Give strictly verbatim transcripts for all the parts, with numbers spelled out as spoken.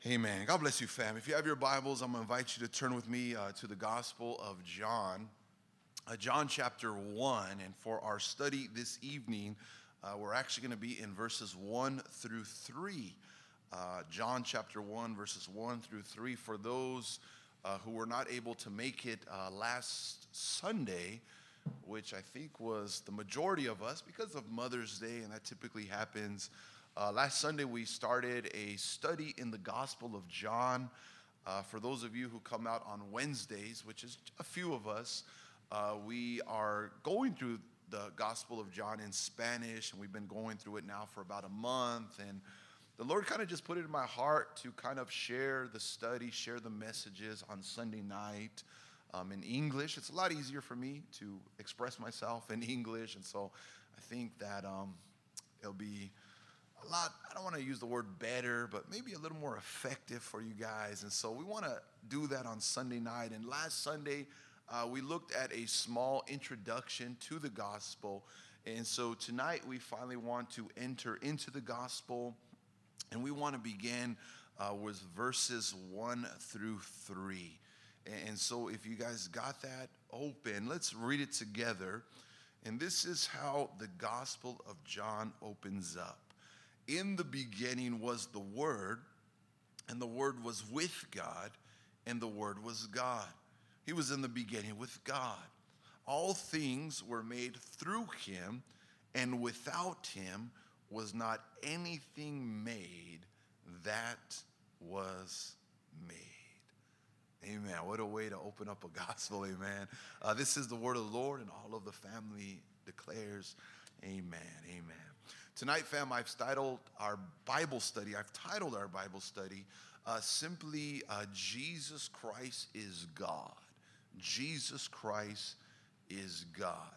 Amen. God bless you, fam. If you have your Bibles, I'm going to invite you to turn with me uh, to the Gospel of John, uh, John chapter one. And for our study this evening, uh, we're actually going to be in verses one through three. Uh, John chapter one, verses one through three. For those uh, who were not able to make it uh, last Sunday, which I think was the majority of us because of Mother's Day, and that typically happens. Uh, last Sunday, we started a study in the Gospel of John. Uh, for those of you who come out on Wednesdays, which is a few of us, uh, we are going through the Gospel of John in Spanish, and we've been going through it now for about a month. And the Lord kind of just put it in my heart to kind of share the study, share the messages on Sunday night um, in English. It's a lot easier for me to express myself in English, and so I think that um, it'll be a lot, I don't want to use the word better, but maybe a little more effective for you guys. And so we want to do that on Sunday night. And last Sunday, uh, we looked at a small introduction to the gospel. And so tonight, we finally want to enter into the gospel. And we want to begin uh, with verses one through three. And so if you guys got that open, let's read it together. And this is how the Gospel of John opens up. In the beginning was the Word, and the Word was with God, and the Word was God. He was in the beginning with God. All things were made through him, and without him was not anything made that was made. Amen. What a way to open up a gospel, amen. Uh, this is the word of the Lord, and all of the family declares, amen, amen. Tonight, fam, I've titled our Bible study, I've titled our Bible study uh, simply, uh, Jesus Christ is God. Jesus Christ is God.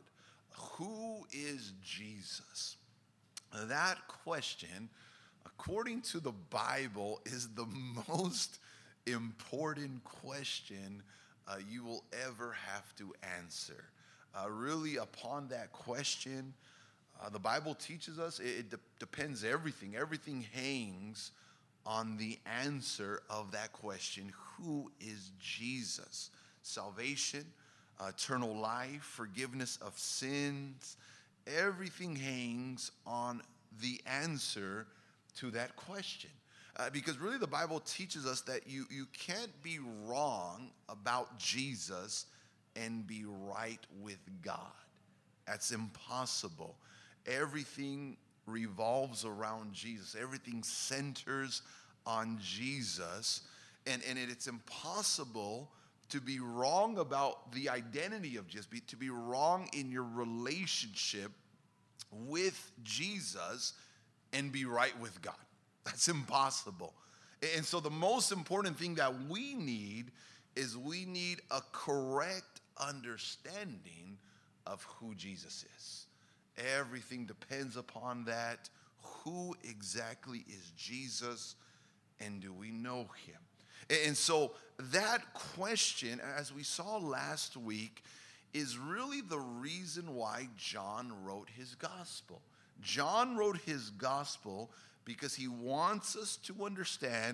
Who is Jesus? That question, according to the Bible, is the most important question uh, you will ever have to answer. Uh, really, upon that question, Uh, the Bible teaches us it, it de- depends everything. Everything hangs on the answer of that question. Who is Jesus? Salvation, uh, eternal life, forgiveness of sins. Everything hangs on the answer to that question. Uh, because really the Bible teaches us that you, you can't be wrong about Jesus and be right with God. That's impossible. Everything revolves around Jesus. Everything centers on Jesus. And, and it, it's impossible to be wrong about the identity of Jesus, to be wrong in your relationship with Jesus and be right with God. That's impossible. And so the most important thing that we need is we need a correct understanding of who Jesus is. Everything depends upon that. Who exactly is Jesus, and do we know him? And so that question, as we saw last week, is really the reason why John wrote his gospel. John wrote his gospel because he wants us to understand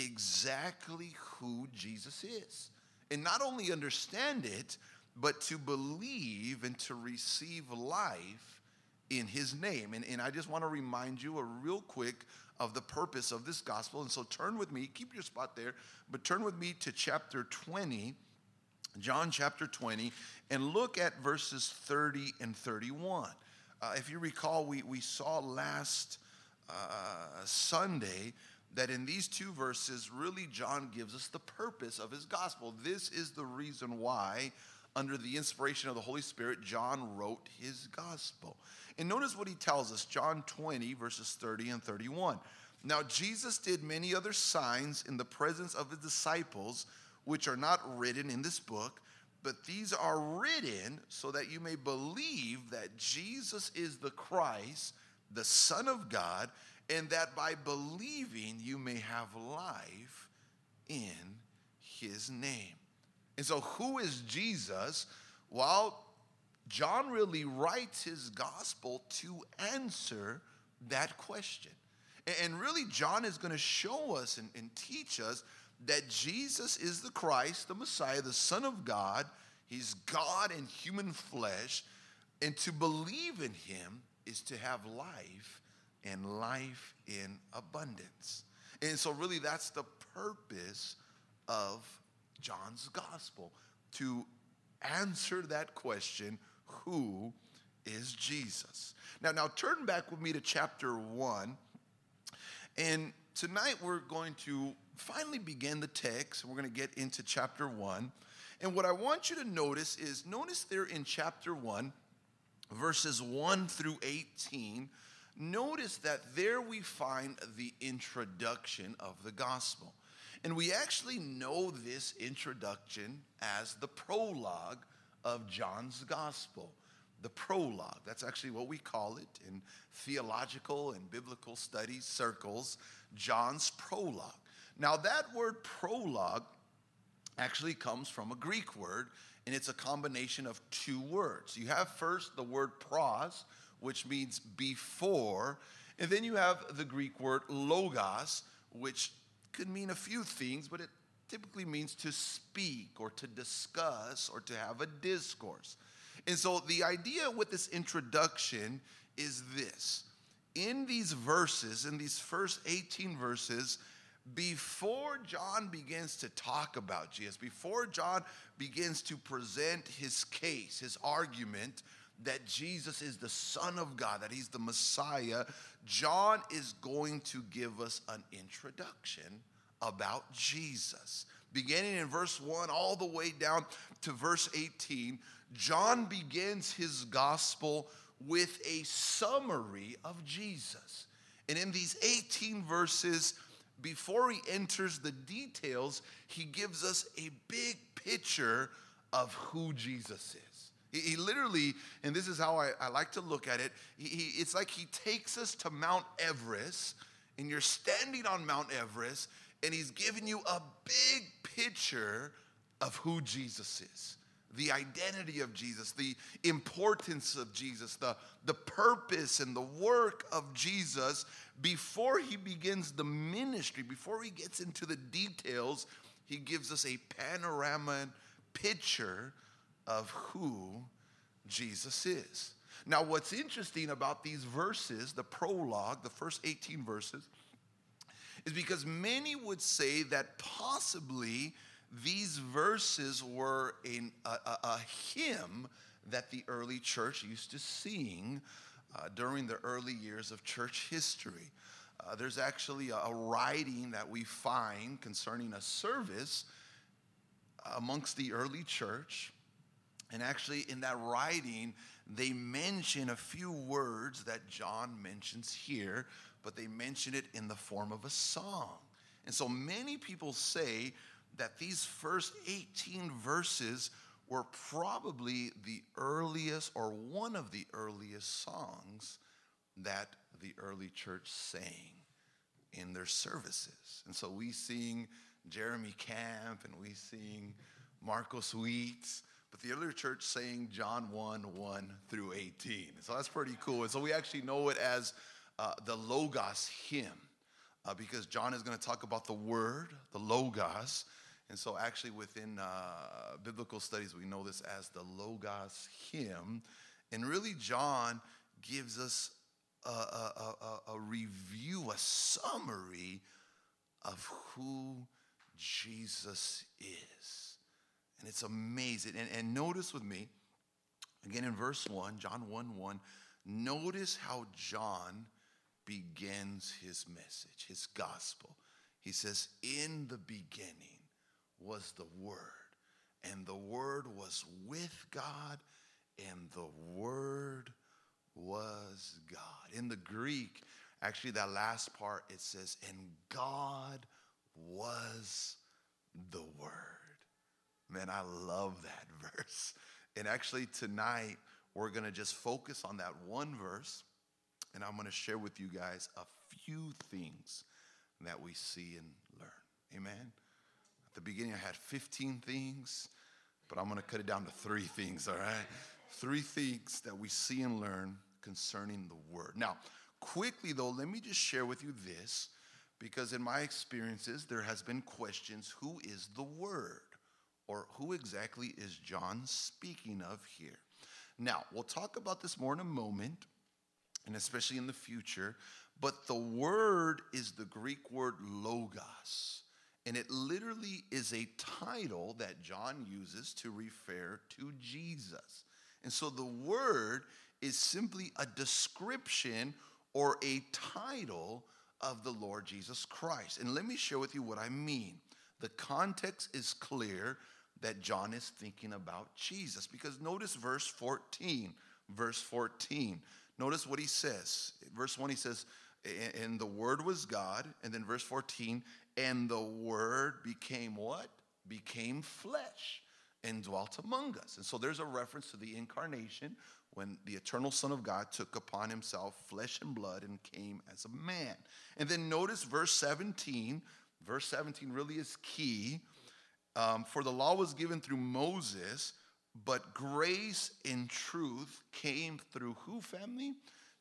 exactly who Jesus is. And not only understand it, but to believe and to receive life in his name. And, and I just want to remind you a real quick of the purpose of this gospel. And so turn with me, keep your spot there, but turn with me to chapter twenty, John chapter twenty, and look at verses thirty and thirty-one. Uh, if you recall, we, we saw last uh, Sunday that in these two verses, really John gives us the purpose of his gospel. This is the reason why, under the inspiration of the Holy Spirit, John wrote his gospel. And notice what he tells us, John twenty, verses thirty and thirty-one. Now, Jesus did many other signs in the presence of his disciples, which are not written in this book, but these are written so that you may believe that Jesus is the Christ, the Son of God, and that by believing you may have life in his name. And so who is Jesus? Well, John really writes his gospel to answer that question. And really, John is going to show us and, and teach us that Jesus is the Christ, the Messiah, the Son of God. He's God in human flesh. And to believe in him is to have life, and life in abundance. And so really that's the purpose of John's gospel, to answer that question, who is Jesus? Now, now turn back with me to chapter one. And tonight we're going to finally begin the text. We're going to get into chapter one. And what I want you to notice is, notice there in chapter one, verses one through eighteen, notice that there we find the introduction of the gospel. And we actually know this introduction as the prologue of John's gospel. The prologue, that's actually what we call it in theological and biblical studies circles, John's prologue. Now that word prologue actually comes from a Greek word, and it's a combination of two words. You have first the word pros, which means before, and then you have the Greek word logos, which could mean a few things, but it typically means to speak or to discuss or to have a discourse. And so the idea with this introduction is this. In these verses, in these first eighteen verses, before John begins to talk about Jesus, before John begins to present his case, his argument that Jesus is the Son of God, that he's the Messiah, John is going to give us an introduction about Jesus. Beginning in verse one all the way down to verse eighteen, John begins his gospel with a summary of Jesus. And in these eighteen verses, before he enters the details, he gives us a big picture of who Jesus is. He, he literally, and this is how I, I like to look at it, he, he, it's like he takes us to Mount Everest, and you're standing on Mount Everest, and he's giving you a big picture of who Jesus is. The identity of Jesus, the importance of Jesus, the, the purpose and the work of Jesus before he begins the ministry, before he gets into the details, he gives us a panorama picture of who Jesus is. Now, what's interesting about these verses, the prologue, the first eighteen verses, is because many would say that possibly these verses were in a, a, a hymn that the early church used to sing uh, during the early years of church history. Uh, there's actually a, a writing that we find concerning a service amongst the early church. And actually in that writing, they mention a few words that John mentions here, but they mention it in the form of a song. And so many people say that these first eighteen verses were probably the earliest or one of the earliest songs that the early church sang in their services. And so we sing Jeremy Camp and we sing Marcos Wietz, but the earlier church sang John one, one through eighteen. So that's pretty cool. And so we actually know it as uh, the Logos hymn uh, because John is going to talk about the word, the Logos. And so actually within uh, biblical studies, we know this as the Logos hymn. And really John gives us a, a, a, a review, a summary of who Jesus is. And it's amazing. And, and notice with me, again in verse one, John one, one, notice how John begins his message, his gospel. He says, in the beginning was the Word, and the Word was with God, and the Word was God. In the Greek, actually that last part, it says, and God was the Word. Man, I love that verse. And actually tonight, we're going to just focus on that one verse, and I'm going to share with you guys a few things that we see and learn. Amen? At the beginning, I had fifteen things, but I'm going to cut it down to three things, all right? Three things that we see and learn concerning the Word. Now, quickly though, let me just share with you this, because in my experiences, there has been questions, who is the Word? Or who exactly is John speaking of here? Now, we'll talk about this more in a moment, and especially in the future, but the word is the Greek word logos, and it literally is a title that John uses to refer to Jesus. And so the word is simply a description or a title of the Lord Jesus Christ. And let me share with you what I mean. The context is clear that John is thinking about Jesus. Because notice verse fourteen. Verse fourteen. Notice what he says. Verse one, he says, and the Word was God. And then verse fourteen, and the Word became what? Became flesh and dwelt among us. And so there's a reference to the incarnation when the eternal Son of God took upon himself flesh and blood and came as a man. And then notice verse seventeen. Verse seventeen really is key. Um, for the law was given through Moses, but grace and truth came through who, family?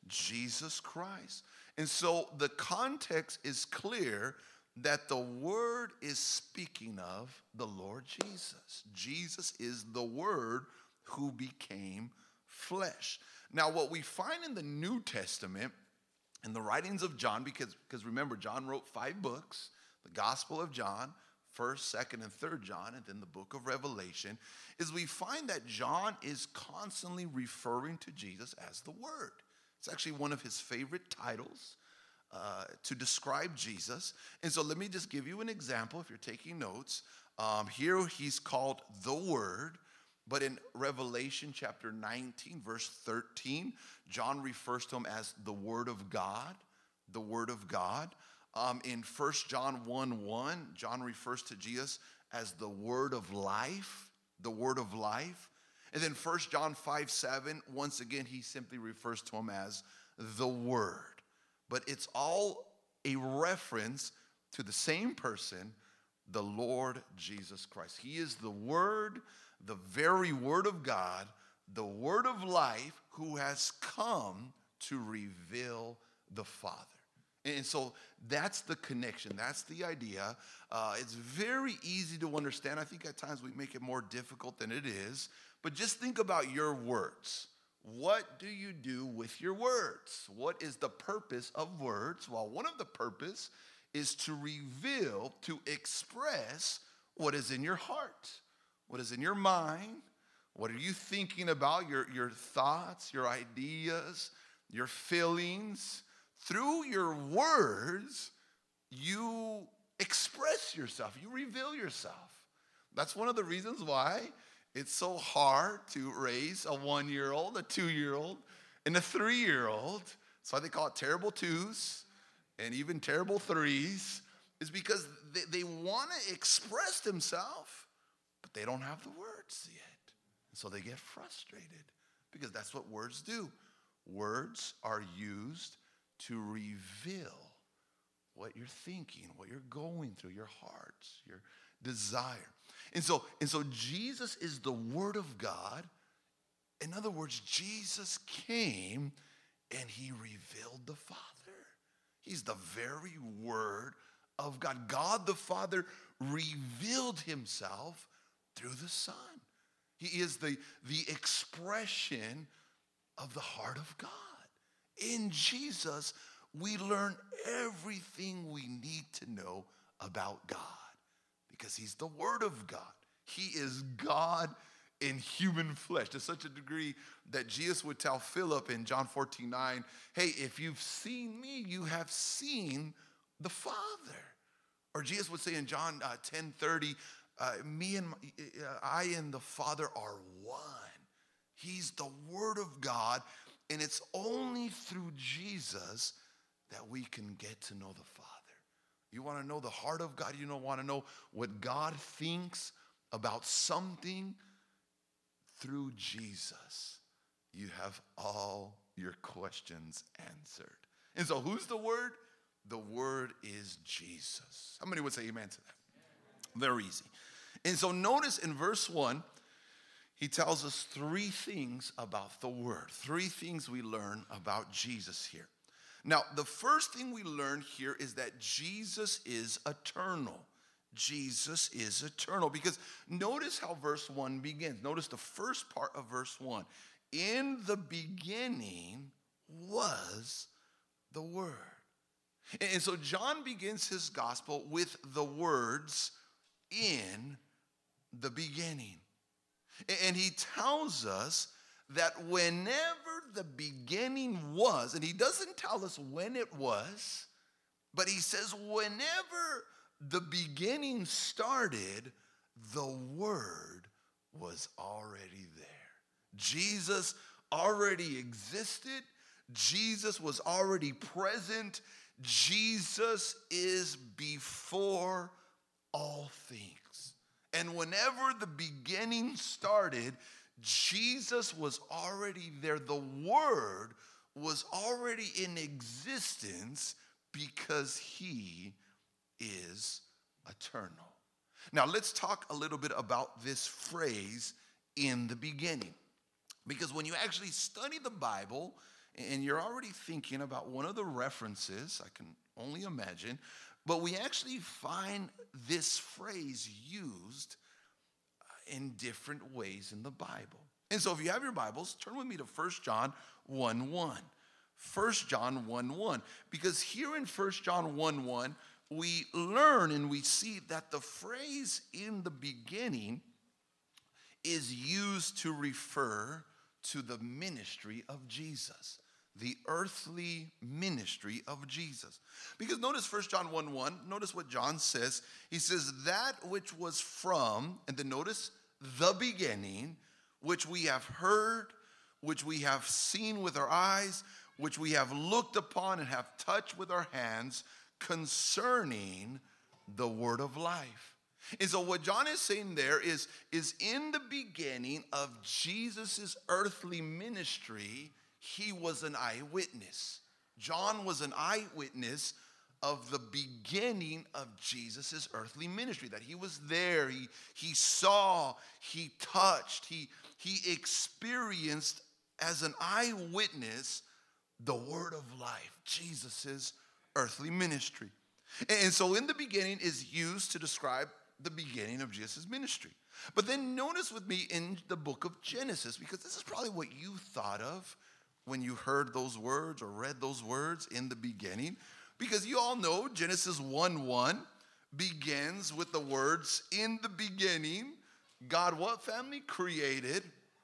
Jesus Christ. And so the context is clear that the Word is speaking of the Lord Jesus. Jesus is the Word who became flesh. Now, what we find in the New Testament, in the writings of John, because, because remember, John wrote five books, the Gospel of John, First, Second, and Third John, and then the book of Revelation, is we find that John is constantly referring to Jesus as the Word. It's actually one of his favorite titles uh, to describe Jesus. And so let me just give you an example if you're taking notes. Um, here he's called the Word, but in Revelation chapter nineteen, verse thirteen, John refers to him as the Word of God, the Word of God. Um, in First John one one, John refers to Jesus as the Word of life, the Word of life. And then First John five seven, once again, he simply refers to him as the Word. But it's all a reference to the same person, the Lord Jesus Christ. He is the Word, the very Word of God, the Word of life, who has come to reveal the Father. And so that's the connection. That's the idea. Uh, it's very easy to understand. I think at times we make it more difficult than it is. But just think about your words. What do you do with your words? What is the purpose of words? Well, one of the purpose is to reveal, to express what is in your heart, what is in your mind. What are you thinking about? Your, your thoughts, your ideas, your feelings. Through your words, you express yourself. You reveal yourself. That's one of the reasons why it's so hard to raise a one-year-old, a two-year-old, and a three-year-old. That's why they call it terrible twos and even terrible threes, is because they, they want to express themselves, but they don't have the words yet. And so they get frustrated because that's what words do. Words are used to reveal what you're thinking, what you're going through, your hearts, your desire. And so, and so Jesus is the Word of God. In other words, Jesus came and he revealed the Father. He's the very Word of God. God the Father revealed himself through the Son. He is the, the expression of the heart of God. In Jesus, we learn everything we need to know about God because he's the Word of God. He is God in human flesh to such a degree that Jesus would tell Philip in John fourteen nine, hey, if you've seen me, you have seen the Father. Or Jesus would say in John uh, ten thirty, uh, me and my, uh, I and the Father are one. He's the Word of God. And it's only through Jesus that we can get to know the Father. You want to know the heart of God? You don't want to know what God thinks about something? Through Jesus, you have all your questions answered. And so who's the Word? The Word is Jesus. How many would say amen to that? Very easy. And so notice in verse one, he tells us three things about the Word. Three things we learn about Jesus here. Now, the first thing we learn here is that Jesus is eternal. Jesus is eternal, because notice how verse one begins. Notice the first part of verse one. In the beginning was the Word. And so John begins his gospel with the words, in the beginning. And he tells us that whenever the beginning was, and he doesn't tell us when it was, but he says whenever the beginning started, the Word was already there. Jesus already existed. Jesus was already present. Jesus is before all things. And whenever the beginning started, Jesus was already there. The Word was already in existence because he is eternal. Now, let's talk a little bit about this phrase, in the beginning. Because when you actually study the Bible, and you're already thinking about one of the references, I can only imagine, but we actually find this phrase used in different ways in the Bible. And so if you have your Bibles, turn with me to First John one one. First John one one. Because here in First John one one, we learn and we see that the phrase in the beginning is used to refer to the ministry of Jesus, the earthly ministry of Jesus. Because notice First John one one, notice what John says. He says, that which was from, and then notice the beginning, which we have heard, which we have seen with our eyes, which we have looked upon and have touched with our hands, concerning the word of life. And so what John is saying there is, is in the beginning of Jesus' earthly ministry, he was an eyewitness. John was an eyewitness of the beginning of Jesus' earthly ministry, that he was there, he, he saw, he touched, he, he experienced as an eyewitness the word of life, Jesus' earthly ministry. And so in the beginning is used to describe the beginning of Jesus' ministry. But then notice with me in the book of Genesis, because this is probably what you thought of when you heard those words or read those words, in the beginning. Because you all know Genesis one one begins with the words, in the beginning, God, what family? Created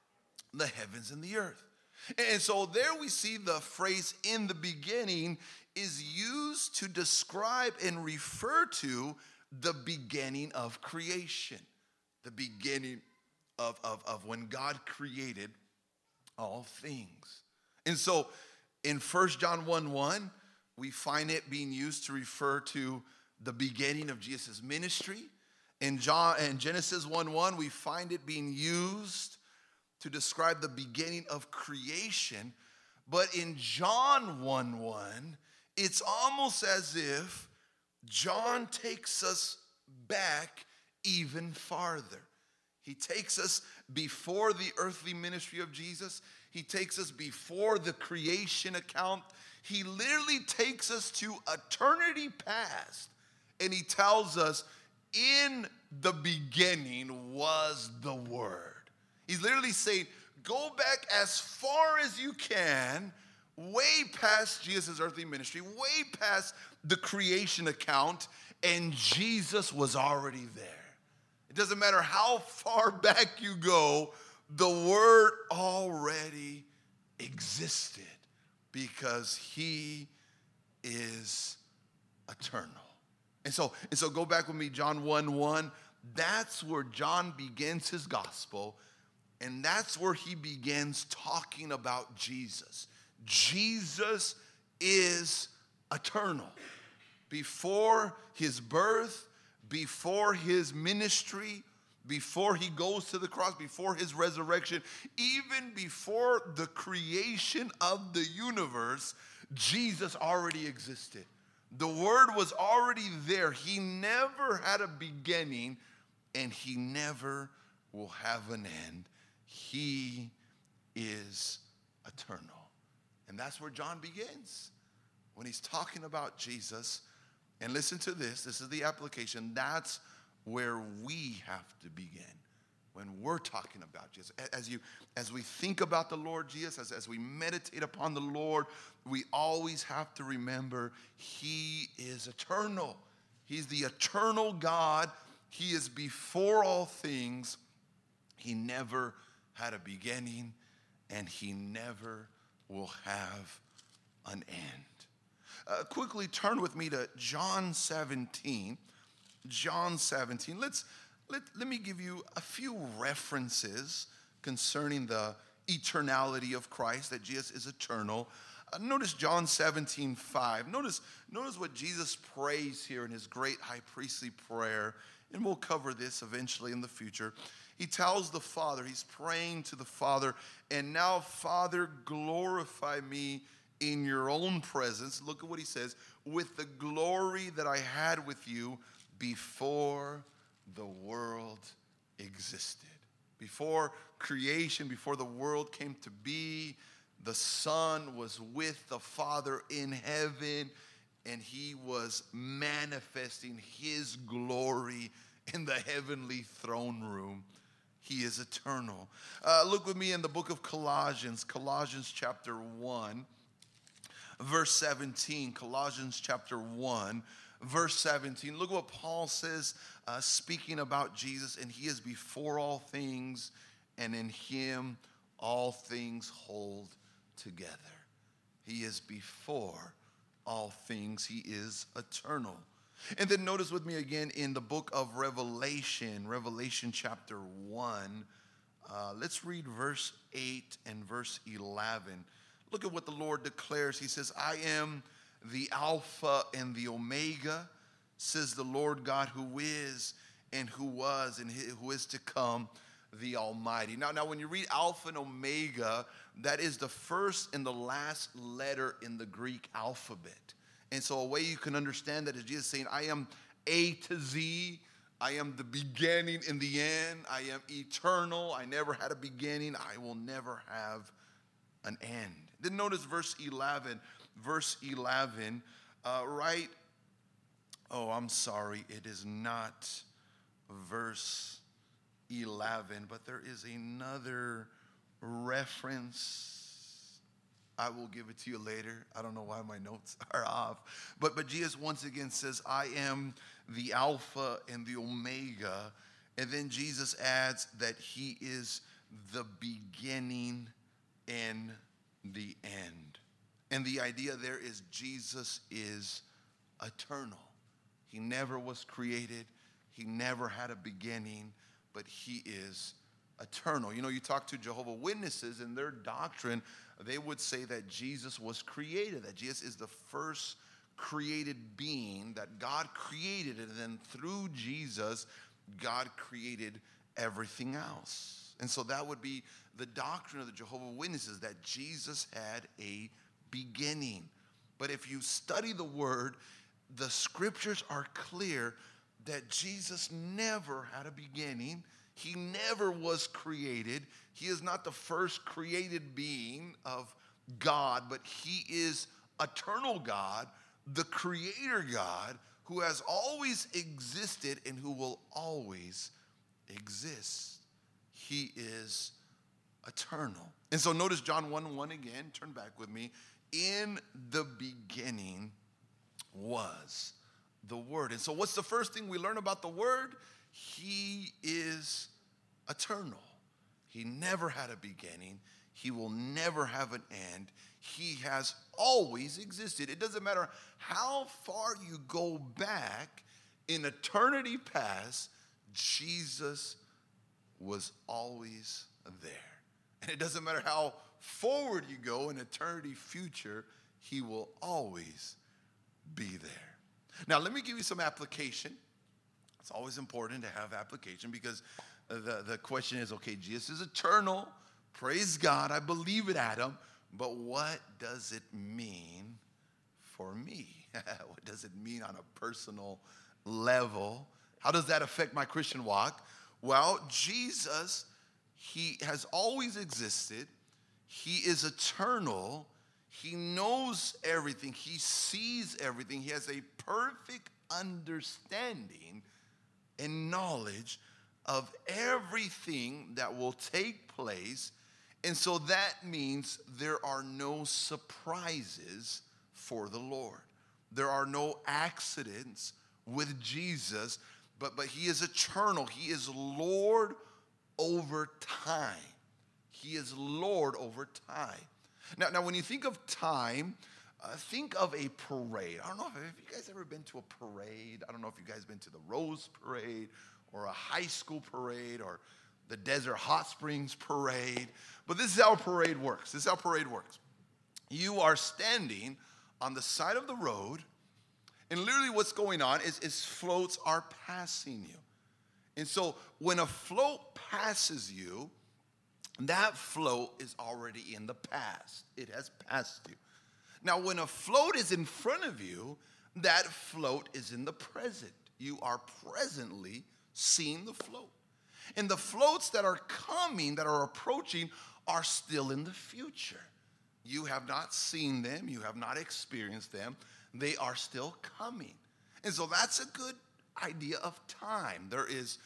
the heavens and the earth. And so there we see the phrase, in the beginning, is used to describe and refer to the beginning of creation, the beginning of, of, of when God created all things. And so in First John one one, we find it being used to refer to the beginning of Jesus' ministry. In John and Genesis one one, we find it being used to describe the beginning of creation. But in John one one, it's almost as if John takes us back even farther. He takes us before the earthly ministry of Jesus. He takes us before the creation account. He literally takes us to eternity past. And he tells us, in the beginning was the Word. He's literally saying, go back as far as you can, way past Jesus' earthly ministry, way past the creation account, and Jesus was already there. It doesn't matter how far back you go, the Word already existed because he is eternal. And so, and so go back with me, John one one. That's where John begins his gospel, and that's where he begins talking about Jesus. Jesus is eternal. Before his birth, before his ministry, before he goes to the cross, before his resurrection, even before the creation of the universe, Jesus already existed. The Word was already there. He never had a beginning, and he never will have an end. He is eternal. And that's where John begins. when he's talking about Jesus, and listen to this, this is the application, that's where we have to begin. When we're talking about Jesus, as you, as we think about the Lord Jesus, as, as we meditate upon the Lord, we always have to remember he is eternal. He's the eternal God. He is before all things. He never had a beginning, and he never will have an end. Uh, quickly turn with me to John seventeen. John seventeen. Let's Let, let me give you a few references concerning the eternality of Christ, that Jesus is eternal. Uh, notice John seventeen five. Notice, notice what Jesus prays here in his great high priestly prayer, and we'll cover this eventually in the future. He tells the Father, he's praying to the Father, and now, Father, glorify me in your own presence. Look at what he says, with the glory that I had with you before the world existed. Before creation, before the world came to be, the Son was with the Father in heaven, and he was manifesting his glory in the heavenly throne room. He is eternal. Uh, look with me in the book of Colossians, Colossians chapter one, verse seventeen. Colossians chapter one, verse seventeen. Look what Paul says, uh, speaking about Jesus, and he is before all things, and in him all things hold together. He is before all things. He is eternal. And then notice with me again in the book of Revelation, Revelation chapter one. Uh, let's read verse eight and verse eleven. Look at what the Lord declares. He says, I am the Alpha and the Omega, says the Lord God, who is and who was and who is to come, the Almighty. Now, now, when you read Alpha and Omega, that is the first and the last letter in the Greek alphabet. And so a way you can understand that is Jesus saying, I am A to Z. I am the beginning and the end. I am eternal. I never had a beginning. I will never have an end. Then notice verse eleven. Verse eleven, uh, right? Oh, I'm sorry. It is not verse eleven, but there is another reference. I will give it to you later. I don't know why my notes are off. But, but Jesus once again says, I am the Alpha and the Omega. And then Jesus adds that he is the beginning and the end. And the idea there is Jesus is eternal. He never was created. He never had a beginning, but he is eternal. You know, you talk to Jehovah's Witnesses, and their doctrine, they would say that Jesus was created, that Jesus is the first created being, that God created, and then through Jesus, God created everything else. And so that would be the doctrine of the Jehovah's Witnesses, that Jesus had a beginning. But if you study the word, the scriptures are clear that Jesus never had a beginning. He never was created. He is not the first created being of God, but he is eternal God, the creator God, who has always existed and who will always exist. He is eternal. And so notice John one one again. Turn back with me. In the beginning was the Word. And so what's the first thing we learn about the Word? He is eternal. He never had a beginning. He will never have an end. He has always existed. It doesn't matter how far you go back in eternity past, Jesus was always there. And it doesn't matter how forward you go in eternity future, he will always be there. Now, let me give you some application. It's always important to have application because the, the question is, okay, Jesus is eternal. Praise God. I believe it, Adam. But what does it mean for me? What does it mean on a personal level? How does that affect my Christian walk? Well, Jesus, he has always existed. He is eternal. He knows everything. He sees everything. He has a perfect understanding and knowledge of everything that will take place. And so that means there are no surprises for the Lord. There are no accidents with Jesus, but, but he is eternal. He is Lord over time. He is Lord over time. Now, now when you think of time, uh, think of a parade. I don't know if have you guys ever been to a parade. I don't know if you guys have been to the Rose Parade or a high school parade or the Desert Hot Springs Parade. But this is how a parade works. This is how a parade works. You are standing on the side of the road, and literally what's going on is, is floats are passing you. And so when a float passes you, that float is already in the past. It has passed you. Now, when a float is in front of you, that float is in the present. You are presently seeing the float. And the floats that are coming, that are approaching, are still in the future. You have not seen them. You have not experienced them. They are still coming. And so that's a good idea of time. There is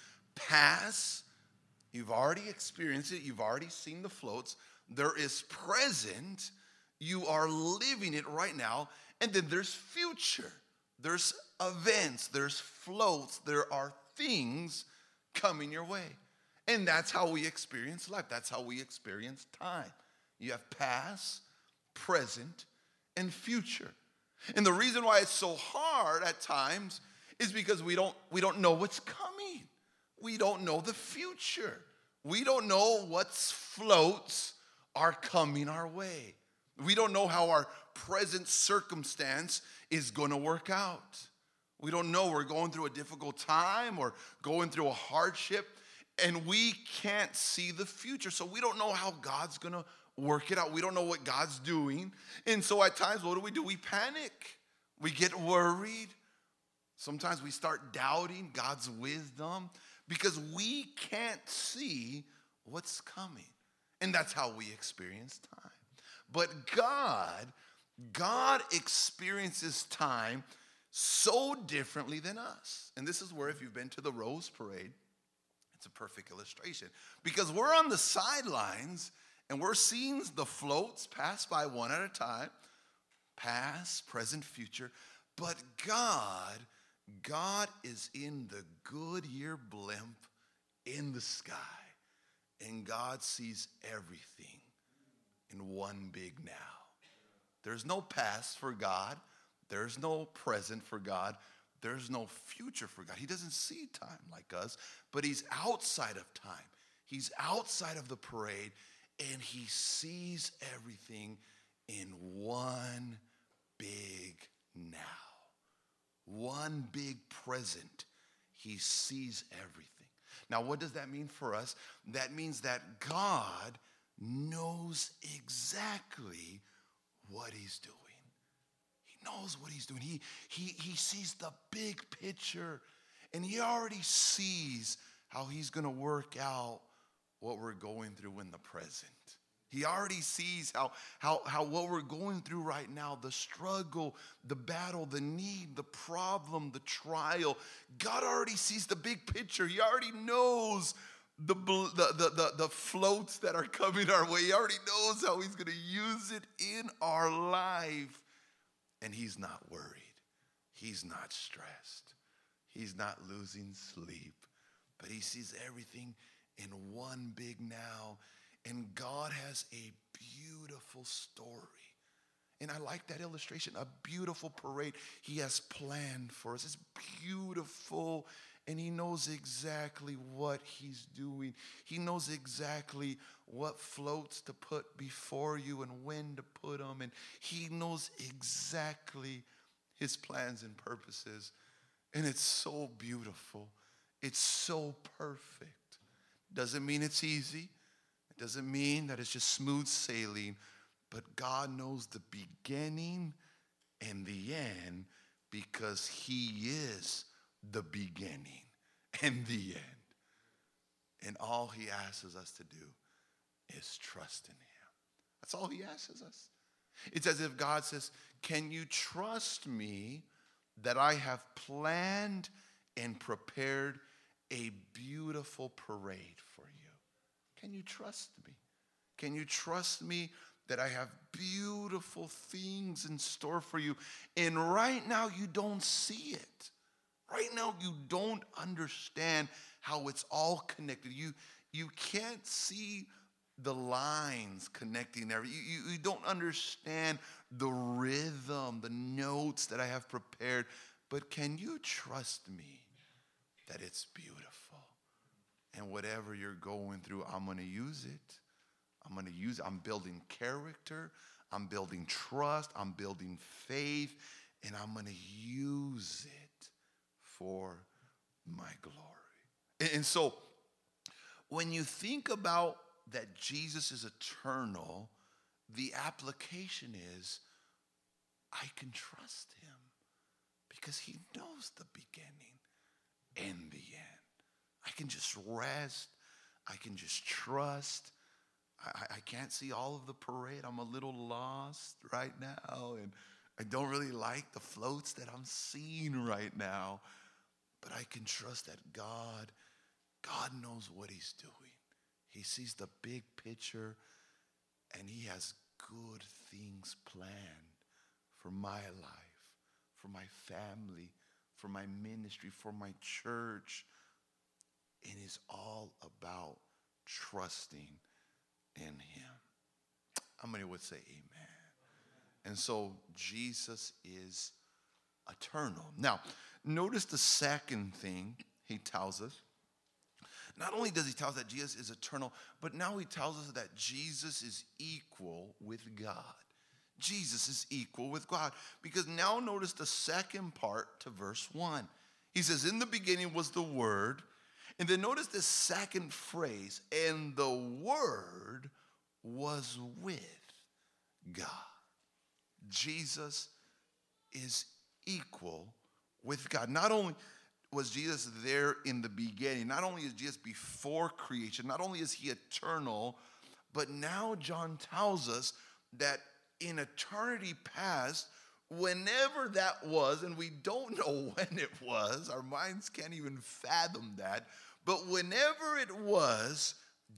past. You've already experienced it. You've already seen the floats. There is present. You are living it right now. And then there's future. There's events. There's floats. There are things coming your way. And that's how we experience life. That's how we experience time. You have past, present, and future. And the reason why it's so hard at times is because we don't, we don't know what's coming. We don't know the future. We don't know what floats are coming our way. We don't know how our present circumstance is going to work out. We don't know. We're going through a difficult time or going through a hardship, and we can't see the future. So we don't know how God's going to work it out. We don't know what God's doing. And so at times, what do we do? We panic. We get worried. Sometimes we start doubting God's wisdom because we can't see what's coming. And that's how we experience time. But God, God experiences time so differently than us. And this is where, if you've been to the Rose Parade, it's a perfect illustration. Because we're on the sidelines and we're seeing the floats pass by one at a time, past, present, future. But God, God is in the Goodyear blimp in the sky. And God sees everything in one big now. There's no past for God. There's no present for God. There's no future for God. He doesn't see time like us, but he's outside of time. He's outside of the parade, and he sees everything in one big now. One big present. He sees everything. Now, what does that mean for us? That means that God knows exactly what he's doing. He knows what he's doing. He, he, he sees the big picture, and he already sees how he's going to work out what we're going through in the present. He already sees how, how, how what we're going through right now, the struggle, the battle, the need, the problem, the trial. God already sees the big picture. He already knows the, the, the, the, the floats that are coming our way. He already knows how he's going to use it in our life. And he's not worried. He's not stressed. He's not losing sleep. But he sees everything in one big now. And God has a beautiful story. And I like that illustration, a beautiful parade he has planned for us. It's beautiful, and he knows exactly what he's doing. He knows exactly what floats to put before you and when to put them. And he knows exactly his plans and purposes. And it's so beautiful. It's so perfect. Doesn't mean it's easy. It doesn't mean that it's just smooth sailing. But God knows the beginning and the end because he is the beginning and the end. And all he asks us to do is trust in him. That's all he asks us. It's as if God says, can you trust me that I have planned and prepared a beautiful parade for you? Can you trust me? Can you trust me that I have beautiful things in store for you? And right now you don't see it. Right now you don't understand how it's all connected. You, you can't see the lines connecting there. You, you, you don't understand the rhythm, the notes that I have prepared. But can you trust me that it's beautiful? And whatever you're going through, I'm going to use it. I'm going to use it. I'm building character. I'm building trust. I'm building faith. And I'm going to use it for my glory. And, and so when you think about that Jesus is eternal, the application is I can trust him because he knows the beginning and the end. I can just rest. I can just trust. I, I can't see all of the parade. I'm a little lost right now, and I don't really like the floats that I'm seeing right now. But I can trust that God, God knows what he's doing. He sees the big picture, and he has good things planned for my life, for my family, for my ministry, for my church. It is all about trusting in him. How many would say amen? And so Jesus is eternal. Now, notice the second thing he tells us. Not only does he tell us that Jesus is eternal, but now he tells us that Jesus is equal with God. Jesus is equal with God. Because now notice the second part to verse one. He says, in the beginning was the Word. And then notice this second phrase, and the Word was with God. Jesus is equal with God. Not only was Jesus there in the beginning, not only is Jesus before creation, not only is he eternal, but now John tells us that in eternity past, whenever that was, and we don't know when it was, our minds can't even fathom that, but whenever it was,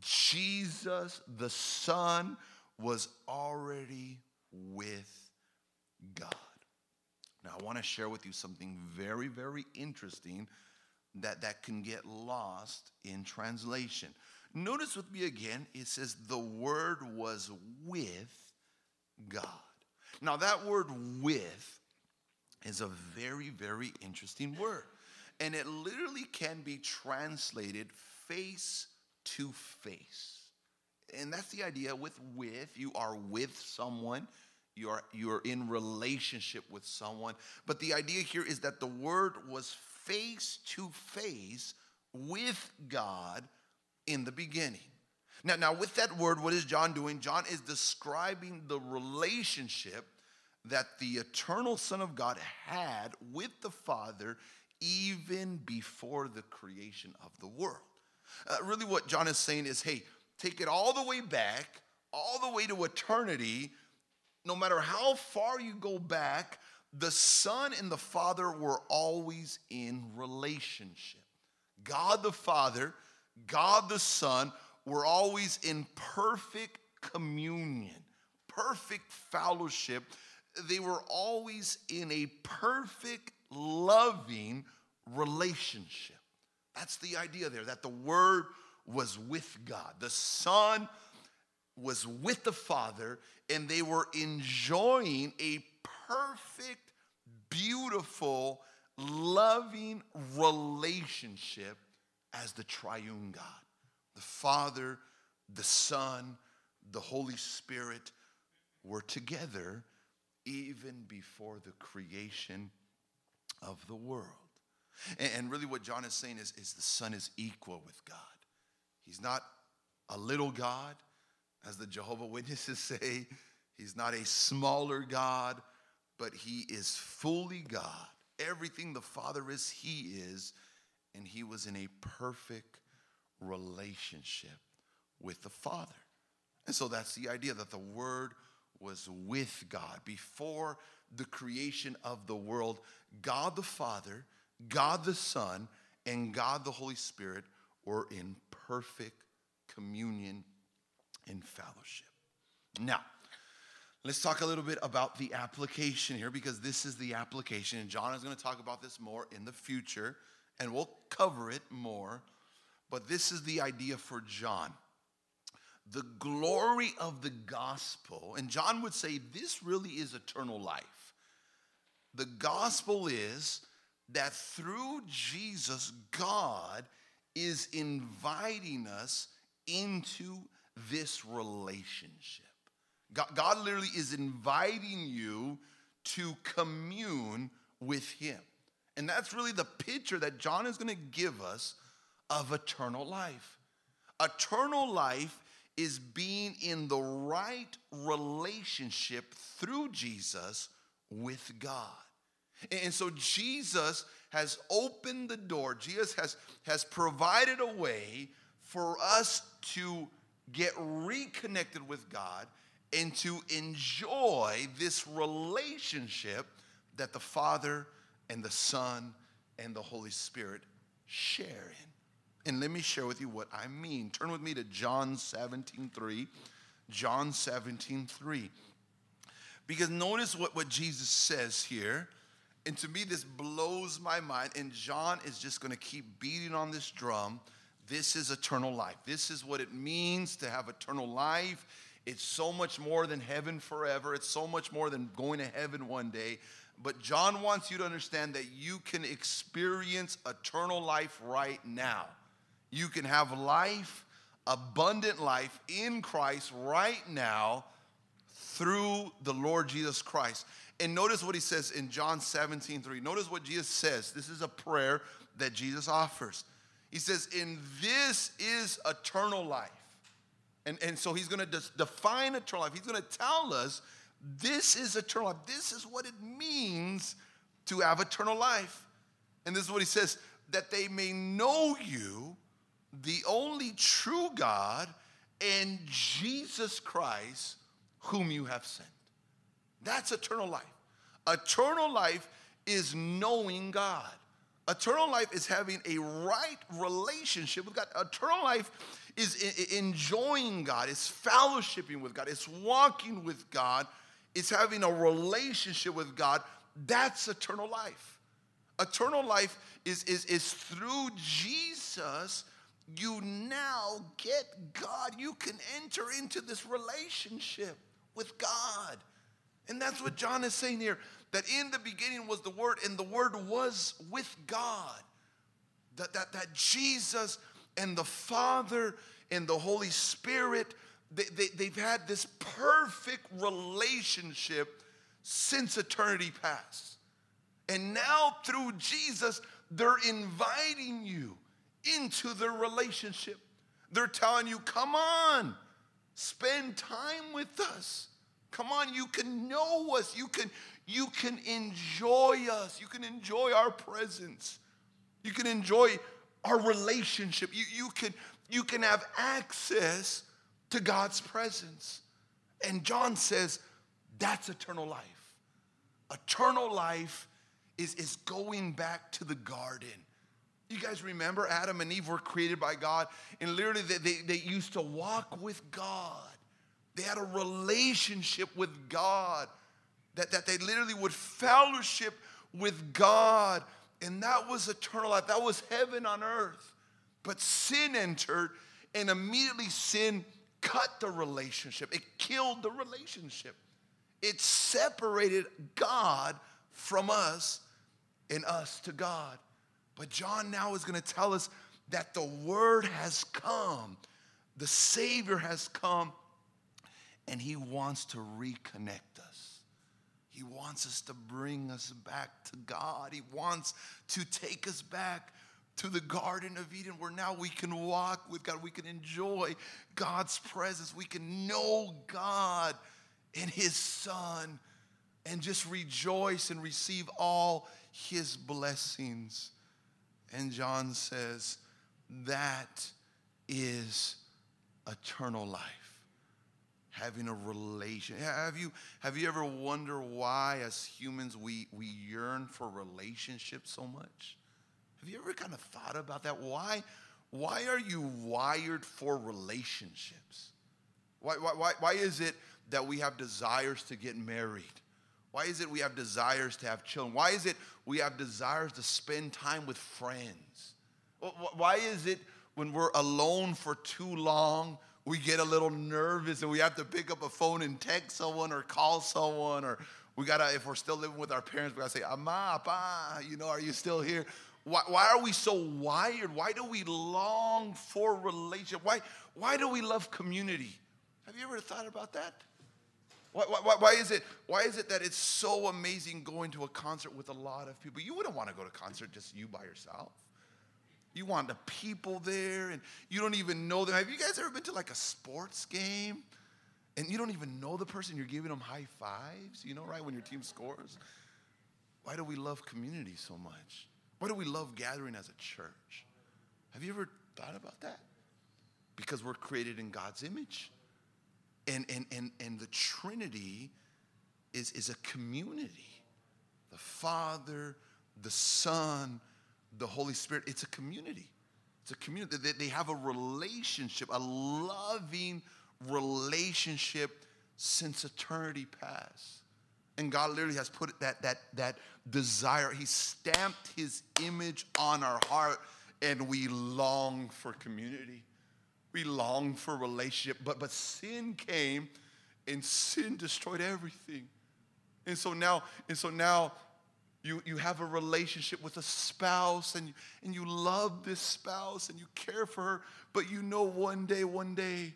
Jesus, the Son, was already with God. Now, I want to share with you something very, very interesting that, that can get lost in translation. Notice with me again, it says the Word was with God. Now, that word with is a very, very interesting word. And it literally can be translated face to face. And that's the idea with with. You are with someone. You are, you are in relationship with someone. But the idea here is that the Word was face to face with God in the beginning. Now, now, with that word, what is John doing? John is describing the relationship that the eternal Son of God had with the Father even before the creation of the world. Uh, really what John is saying is, hey, take it all the way back, all the way to eternity. No matter how far you go back, the Son and the Father were always in relationship. God the Father, God the Son were always in perfect communion, perfect fellowship. They were always in a perfect, loving relationship. That's the idea there, that the Word was with God. The Son was with the Father, and they were enjoying a perfect, beautiful, loving relationship as the triune God. The Father, the Son, the Holy Spirit were together even before the creation of the world. And really what John is saying is, is the Son is equal with God. He's not a little God, as the Jehovah's Witnesses say. He's not a smaller God, but he is fully God. Everything the Father is, he is, and he was in a perfect relationship with the Father. And so that's the idea, that the Word was with God. Before the creation of the world, God the Father, God the Son, and God the Holy Spirit were in perfect communion and fellowship. Now, let's talk a little bit about the application here, because this is the application, and John is going to talk about this more in the future, and we'll cover it more, but this is the idea for John. The glory of the gospel, and John would say this really is eternal life. The gospel is that through Jesus, God is inviting us into this relationship. God, God literally is inviting you to commune with him. And that's really the picture that John is going to give us of eternal life. Eternal life is being in the right relationship through Jesus with God. And so Jesus has opened the door. Jesus has, has provided a way for us to get reconnected with God and to enjoy this relationship that the Father and the Son and the Holy Spirit share in. And let me share with you what I mean. Turn with me to John seventeen three. John seventeen three. Because notice what, what Jesus says here. And to me, this blows my mind. And John is just going to keep beating on this drum. This is eternal life. This is what it means to have eternal life. It's so much more than heaven forever. It's so much more than going to heaven one day. But John wants you to understand that you can experience eternal life right now. You can have life, abundant life in Christ right now through the Lord Jesus Christ. And notice what he says in John seventeen three. Notice what Jesus says. This is a prayer that Jesus offers. He says, "In this is eternal life." And, and so he's going to define eternal life. He's going to tell us this is eternal life. This is what it means to have eternal life. And this is what he says, that they may know you, the only true God, and Jesus Christ, whom you have sent. That's eternal life. Eternal life is knowing God. Eternal life is having a right relationship with God. Eternal life is enjoying God. It's fellowshipping with God. It's walking with God. It's having a relationship with God. That's eternal life. Eternal life is, is, is through Jesus. You now get God. You can enter into this relationship with God. And that's what John is saying here, that in the beginning was the Word, and the Word was with God. That, that, that Jesus and the Father and the Holy Spirit, they, they, they've had this perfect relationship since eternity past. And now through Jesus, they're inviting you into their relationship. They're telling you, come on, spend time with us. Come on, you can know us. You can, you can enjoy us. You can enjoy our presence. You can enjoy our relationship. You, you, can, you can have access to God's presence. And John says, that's eternal life. Eternal life is, is going back to the garden. You guys remember Adam and Eve were created by God, and literally they, they, they used to walk with God. They had a relationship with God, that, that they literally would fellowship with God, and that was eternal life. That was heaven on earth. But sin entered, and immediately sin cut the relationship. It killed the relationship. It separated God from us and us to God. But John now is going to tell us that the Word has come. The Savior has come. And he wants to reconnect us. He wants us to bring us back to God. He wants to take us back to the Garden of Eden, where now we can walk with God. We can enjoy God's presence. We can know God and his Son and just rejoice and receive all his blessings. And John says, that is eternal life. having a relation. Have you, have you ever wondered why, as humans, we, we yearn for relationships so much? Have you ever kind of thought about that? Why, why are you wired for relationships? Why, why, why, why is it that we have desires to get married? Why is it we have desires to have children? Why is it we have desires to spend time with friends? Why is it when we're alone for too long, we get a little nervous and we have to pick up a phone and text someone or call someone, or we gotta, if we're still living with our parents, we gotta say, "Ama, pa, you know, are you still here?" Why, why are we so wired? Why do we long for relationship? Why, why do we love community? Have you ever thought about that? Why, why, why is it, why is it that it's so amazing going to a concert with a lot of people? You wouldn't want to go to a concert just you by yourself. You want the people there, and you don't even know them. Have you guys ever been to like a sports game, and you don't even know the person? You're giving them high fives, you know, right, when your team scores? Why do we love community so much? Why do we love gathering as a church? Have you ever thought about that? Because we're created in God's image. And, and, and, and the Trinity is, is a community. The Father, the Son, the Holy Spirit. It's a community. It's a community. They, they have a relationship, a loving relationship since eternity past. And God literally has put that, that, that desire. He stamped his image on our heart, and we long for community. We long for relationship, but, but sin came, and sin destroyed everything. And so now, and so now you, you have a relationship with a spouse, and you, and you love this spouse, and you care for her, but you know one day, one day,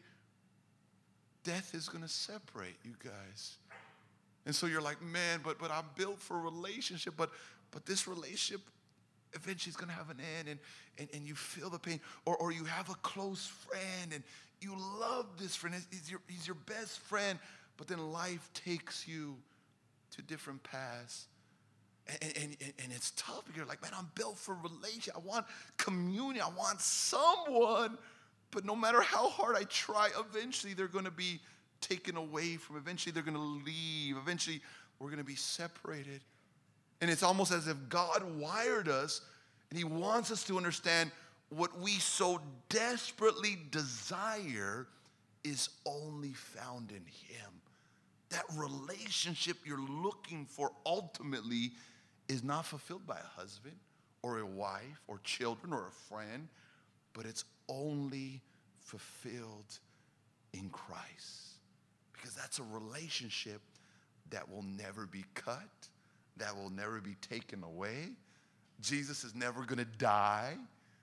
death is going to separate you guys. And so you're like, man, but but I'm built for a relationship, but but this relationship eventually is going to have an end, and, and, and you feel the pain. Or, or you have a close friend, and you love this friend. He's your, he's your best friend, but then life takes you to different paths. And, and, and, and it's tough. You're like, man, I'm built for relationship. I want communion. I want someone. But no matter how hard I try, eventually they're going to be taken away from. Eventually they're going to leave. Eventually we're going to be separated. And it's almost as if God wired us, and he wants us to understand what we so desperately desire is only found in him. That relationship you're looking for ultimately is not fulfilled by a husband or a wife or children or a friend, but it's only fulfilled in Christ. Because that's a relationship that will never be cut, that will never be taken away. Jesus is never going to die.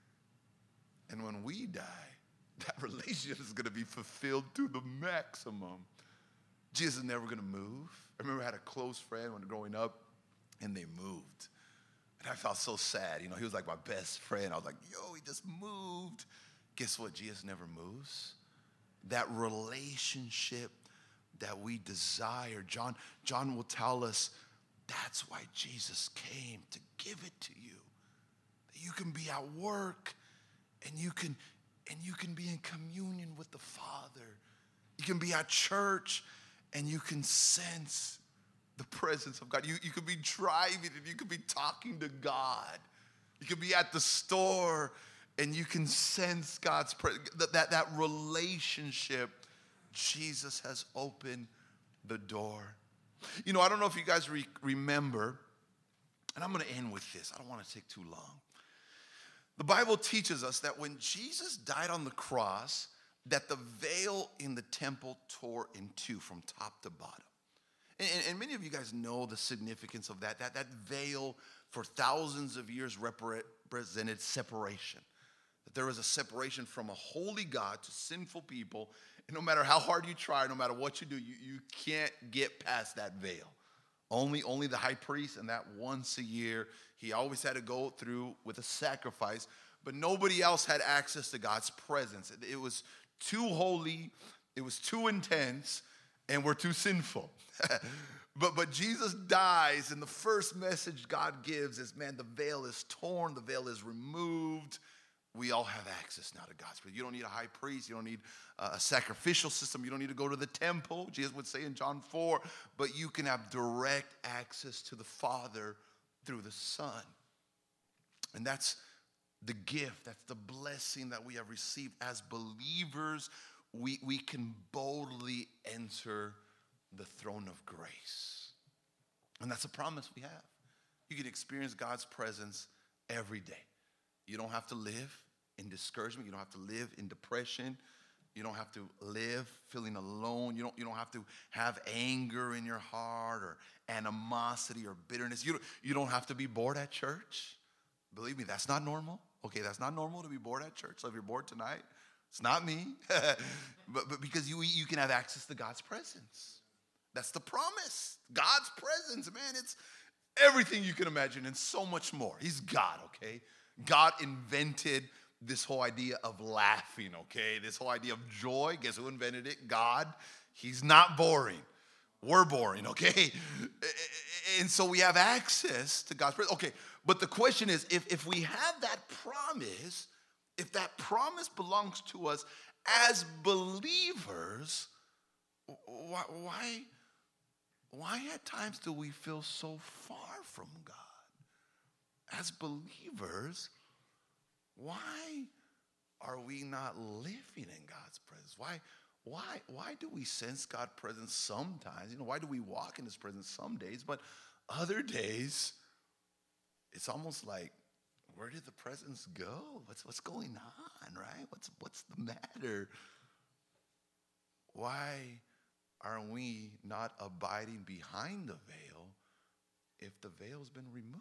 And when we die, that relationship is going to be fulfilled to the maximum. Jesus is never going to move. I remember I had a close friend when growing up, and they moved. And I felt so sad. You know, he was like my best friend. I was like, yo, he just moved. Guess what? Jesus never moves. That relationship that we desire, John, John will tell us, that's why Jesus came, to give it to you. That you can be at work, and you can, and you can be in communion with the Father. You can be at church, and you can sense the presence of God. You, you could be driving, and you could be talking to God. You could be at the store, and you can sense God's presence. That, that, that relationship, Jesus has opened the door. You know, I don't know if you guys re- remember, and I'm going to end with this. I don't want to take too long. The Bible teaches us that when Jesus died on the cross, that the veil in the temple tore in two from top to bottom. And, and many of you guys know the significance of that. That, that veil for thousands of years represented separation. That there was a separation from a holy God to sinful people. And no matter how hard you try, no matter what you do, you, you can't get past that veil. Only, only the high priest, and that once a year, he always had to go through with a sacrifice. But nobody else had access to God's presence. It, it was too holy, it was too intense, and we're too sinful. but, but Jesus dies, and the first message God gives is, man, the veil is torn, the veil is removed. we all have access now to God's presence. You don't need a high priest. You don't need a sacrificial system. You don't need to go to the temple, Jesus would say in John four. But you can have direct access to the Father through the Son. And that's the gift. That's the blessing that we have received. As believers, we, we can boldly enter the throne of grace. And that's a promise we have. You can experience God's presence every day. You don't have to live in discouragement. You don't have to live in depression. You don't have to live feeling alone. You don't, you don't have to have anger in your heart or animosity or bitterness. You don't, you don't have to be bored at church. Believe me, that's not normal. Okay, that's not normal to be bored at church. So if you're bored tonight, it's not me. but, but because you, you can have access to God's presence. That's the promise. God's presence, man, it's everything you can imagine and so much more. He's God, okay? God invented this whole idea of laughing, okay? This whole idea of joy. Guess who invented it? God. He's not boring. We're boring, okay? And so we have access to God's presence. Okay, but the question is, if, if we have that promise, if that promise belongs to us as believers, why, why, why at times do we feel so far from God? As believers, why are we not living in God's presence? Why, why, why do we sense God's presence sometimes? You know, why do we walk in His presence some days, but other days, it's almost like, where did the presence go? What's what's going on, right? What's what's the matter? Why are we not abiding behind the veil if the veil's been removed?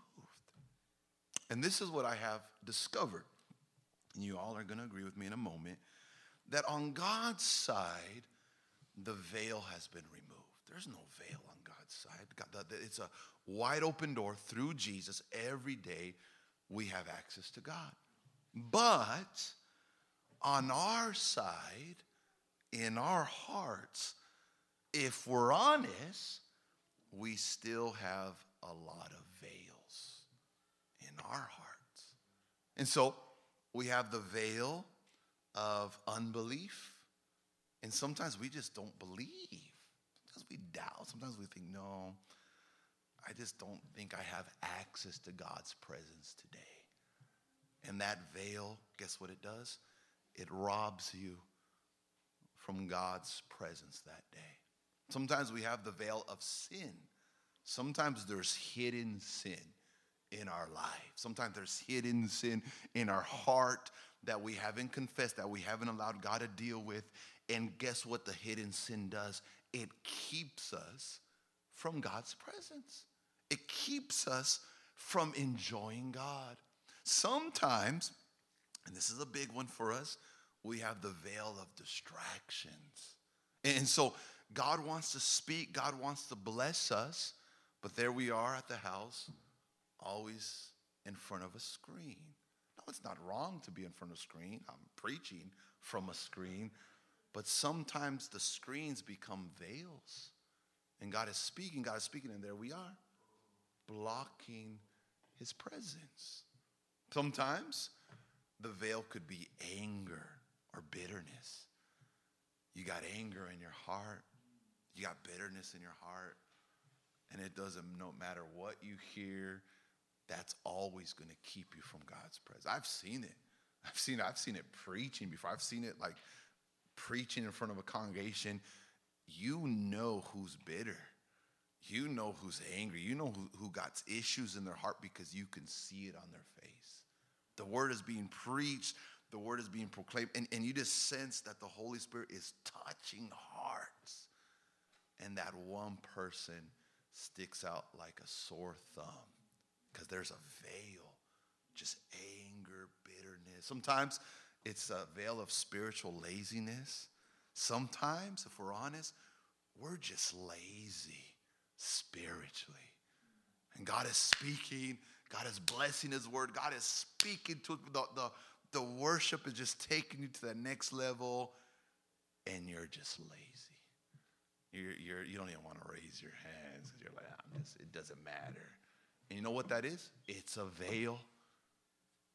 And this is what I have discovered, and you all are going to agree with me in a moment, that on God's side, the veil has been removed. There's no veil on God's side. God, it's a wide open door through Jesus. Every day we have access to God. But on our side, in our hearts, if we're honest, we still have a lot of veils in our hearts. And so we have the veil of unbelief. And sometimes we just don't believe. Sometimes we doubt. Sometimes we think, no, I just don't think I have access to God's presence today. And that veil, guess what it does? It robs you from God's presence that day. Sometimes we have the veil of sin. Sometimes there's hidden sin in our life. Sometimes there's hidden sin in our heart that we haven't confessed, that we haven't allowed God to deal with. And guess what the hidden sin does? It keeps us from God's presence. It keeps us from enjoying God. Sometimes, and this is a big one for us, we have the veil of distractions. And so God wants to speak, God wants to bless us, but there we are at the house, always in front of a screen. No, it's not wrong to be in front of a screen. I'm preaching from a screen, but sometimes the screens become veils. And God is speaking, God is speaking, and there we are, blocking His presence. Sometimes the veil could be anger or bitterness. You got anger in your heart. You got bitterness in your heart. And it doesn't no matter what you hear, that's always going to keep you from God's presence. I've seen it. I've seen it. I've seen it preaching before. I've seen it like preaching in front of a congregation. You know who's bitter. You know who's angry. You know who, who got issues in their heart because you can see it on their face. The word is being preached. The word is being proclaimed. And, and you just sense that the Holy Spirit is touching hearts. And that one person sticks out like a sore thumb because there's a veil, just anger, bitterness. Sometimes it's a veil of spiritual laziness. Sometimes, if we're honest, we're just lazy spiritually. And God is speaking. God is blessing His word. God is speaking to the, the, the worship is just taking you to that next level, and you're just lazy. You're, you're, you don't even want to raise your hands because you're like, I'm just, it doesn't matter. And you know what that is? It's a veil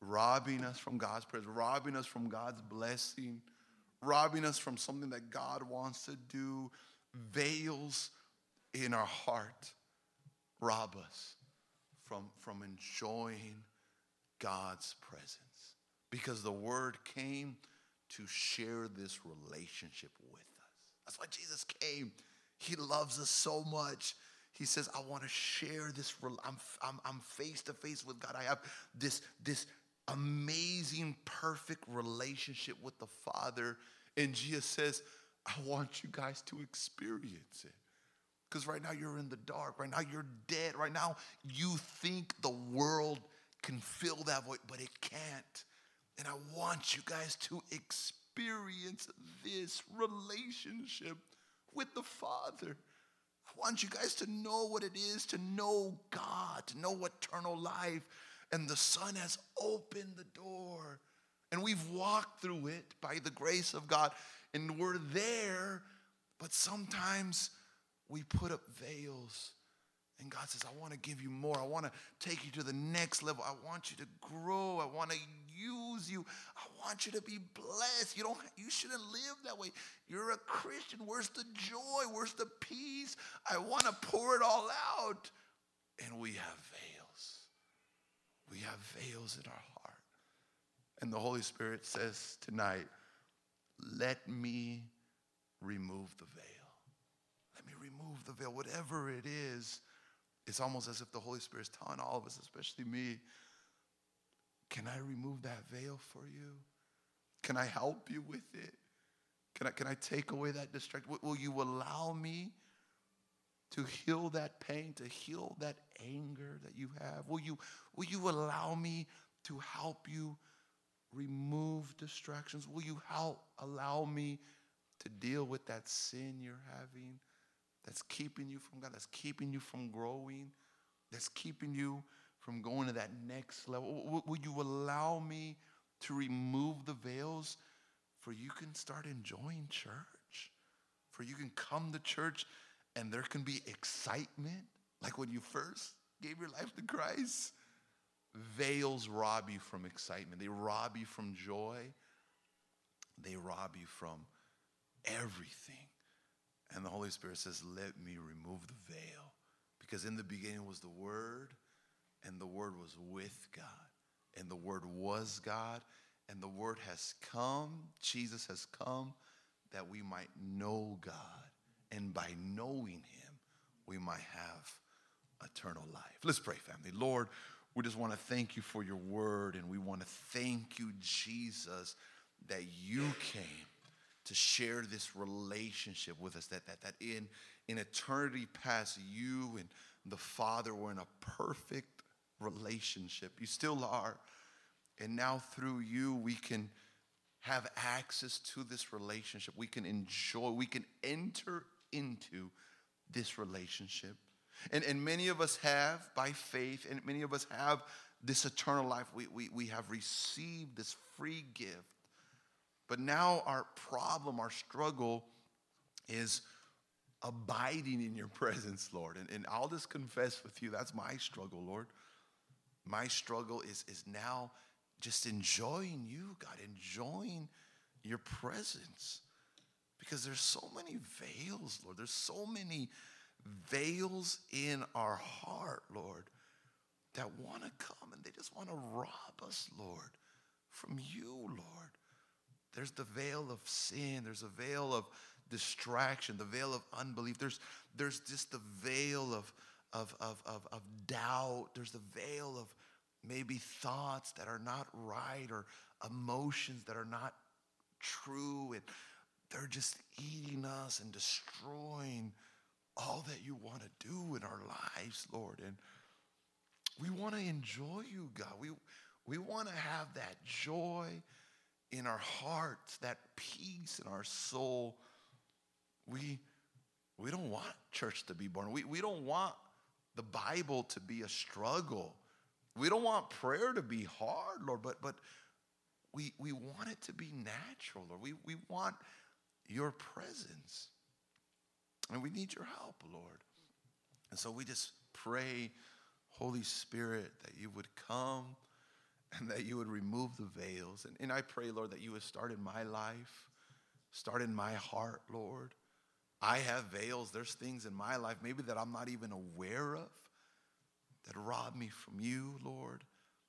robbing us from God's presence, robbing us from God's blessing, robbing us from something that God wants to do. Veils in our heart rob us from, from enjoying God's presence. Because the word came to share this relationship with us. That's why Jesus came. He loves us so much. He says, I want to share this. I'm, I'm, I'm face to face with God. I have this, this amazing, perfect relationship with the Father. And Jesus says, I want you guys to experience it. Because right now you're in the dark. Right now you're dead. Right now you think the world can fill that void, but it can't. And I want you guys to experience this relationship with the Father. I want you guys to know what it is to know God, to know eternal life. And the Son has opened the door. And we've walked through it by the grace of God. And we're there, but sometimes we put up veils. And God says, I want to give you more. I want to take you to the next level. I want you to grow. I want to use you. I want you to be blessed. You don't. You shouldn't live that way. You're a Christian. Where's the joy? Where's the peace? I want to pour it all out. And we have veils. We have veils in our heart. And the Holy Spirit says tonight, let me remove the veil. Let me remove the veil. Whatever it is, it's almost as if the Holy Spirit is telling all of us, especially me, can I remove that veil for you? Can I help you with it? Can I, can I take away that distraction? Will you allow me to heal that pain, to heal that anger that you have? Will you, will you allow me to help you remove distractions? Will you help allow me to deal with that sin you're having? That's keeping you from God, that's keeping you from growing, that's keeping you from going to that next level. Will you allow me to remove the veils for you can start enjoying church? For you can come to church and there can be excitement, like when you first gave your life to Christ. Veils rob you from excitement. They rob you from joy. They rob you from everything. And the Holy Spirit says, let me remove the veil. Because in the beginning was the Word, and the Word was with God. And the Word was God, and the Word has come, Jesus has come, that we might know God. And by knowing Him, we might have eternal life. Let's pray, family. Lord, we just want to thank you for your Word, and we want to thank you, Jesus, that you came to share this relationship with us, that, that, that in, in eternity past, you and the Father were in a perfect relationship. You still are. And now through you, we can have access to this relationship. We can enjoy, we can enter into this relationship. And, and many of us have, by faith, and many of us have this eternal life. We, we, we have received this free gift. But now our problem, our struggle is abiding in your presence, Lord. And, and I'll just confess with you, that's my struggle, Lord. My struggle is, is now just enjoying you, God, enjoying your presence. Because there's so many veils, Lord. There's so many veils in our heart, Lord, that want to come and they just want to rob us, Lord, from you, Lord. There's the veil of sin. There's a veil of distraction, the veil of unbelief. There's, there's just the veil of, of, of, of, of doubt. There's the veil of maybe thoughts that are not right or emotions that are not true. And they're just eating us and destroying all that you want to do in our lives, Lord. And we want to enjoy you, God. We, we want to have that joy in our hearts, that peace in our soul. We, we don't want church to be boring. We, we don't want the Bible to be a struggle. We don't want prayer to be hard, Lord, but, but we, we want it to be natural, Lord. We, we want your presence. And we need your help, Lord. And so we just pray, Holy Spirit, that you would come and that you would remove the veils. And, and I pray, Lord, that you would start in my life, start in my heart, Lord. I have veils. There's things in my life maybe that I'm not even aware of that rob me from you, Lord,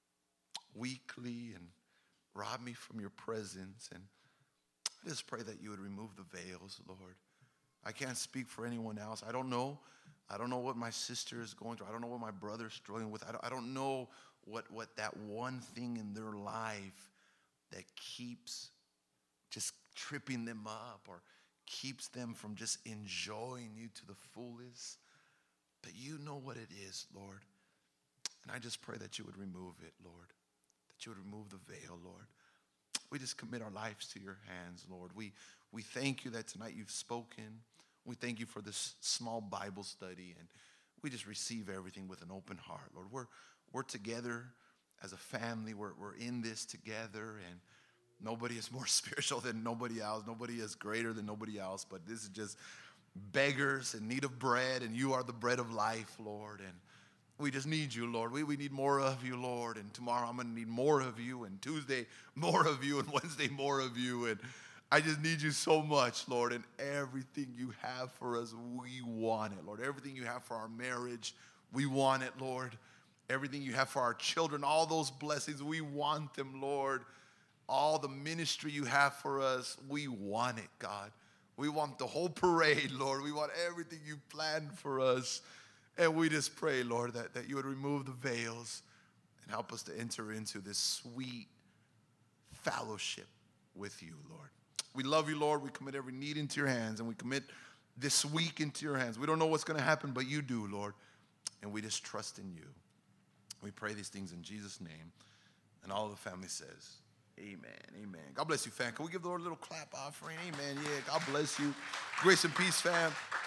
weekly, and rob me from your presence. And I just pray that you would remove the veils, Lord. I can't speak for anyone else. I don't know. I don't know what my sister is going through. I don't know what my brother's struggling with. I don't, I don't know what, what that one thing in their life that keeps just tripping them up or keeps them from just enjoying you to the fullest. But you know what it is, Lord. And I just pray that you would remove it, Lord. That you would remove the veil, Lord. We just commit our lives to your hands, Lord. We, we thank you that tonight you've spoken. We thank you for this small Bible study. And we just receive everything with an open heart, Lord. We're, we're together as a family. We're, we're in this together. And nobody is more spiritual than nobody else. Nobody is greater than nobody else. But this is just beggars in need of bread. And you are the bread of life, Lord. And we just need you, Lord. We, we need more of you, Lord. And tomorrow I'm going to need more of you. And Tuesday, more of you. And Wednesday, more of you. And I just need you so much, Lord. And everything you have for us, we want it, Lord. Everything you have for our marriage, we want it, Lord. Everything you have for our children, all those blessings, we want them, Lord. All the ministry you have for us, we want it, God. We want the whole parade, Lord. We want everything you planned for us. And we just pray, Lord, that, that you would remove the veils and help us to enter into this sweet fellowship with you, Lord. We love you, Lord. We commit every need into your hands, and we commit this week into your hands. We don't know what's going to happen, but you do, Lord. And we just trust in you. We pray these things in Jesus' name. And all of the family says, amen, amen. God bless you, fam. Can we give the Lord a little clap offering? Amen, yeah. God bless you. Grace and peace, fam.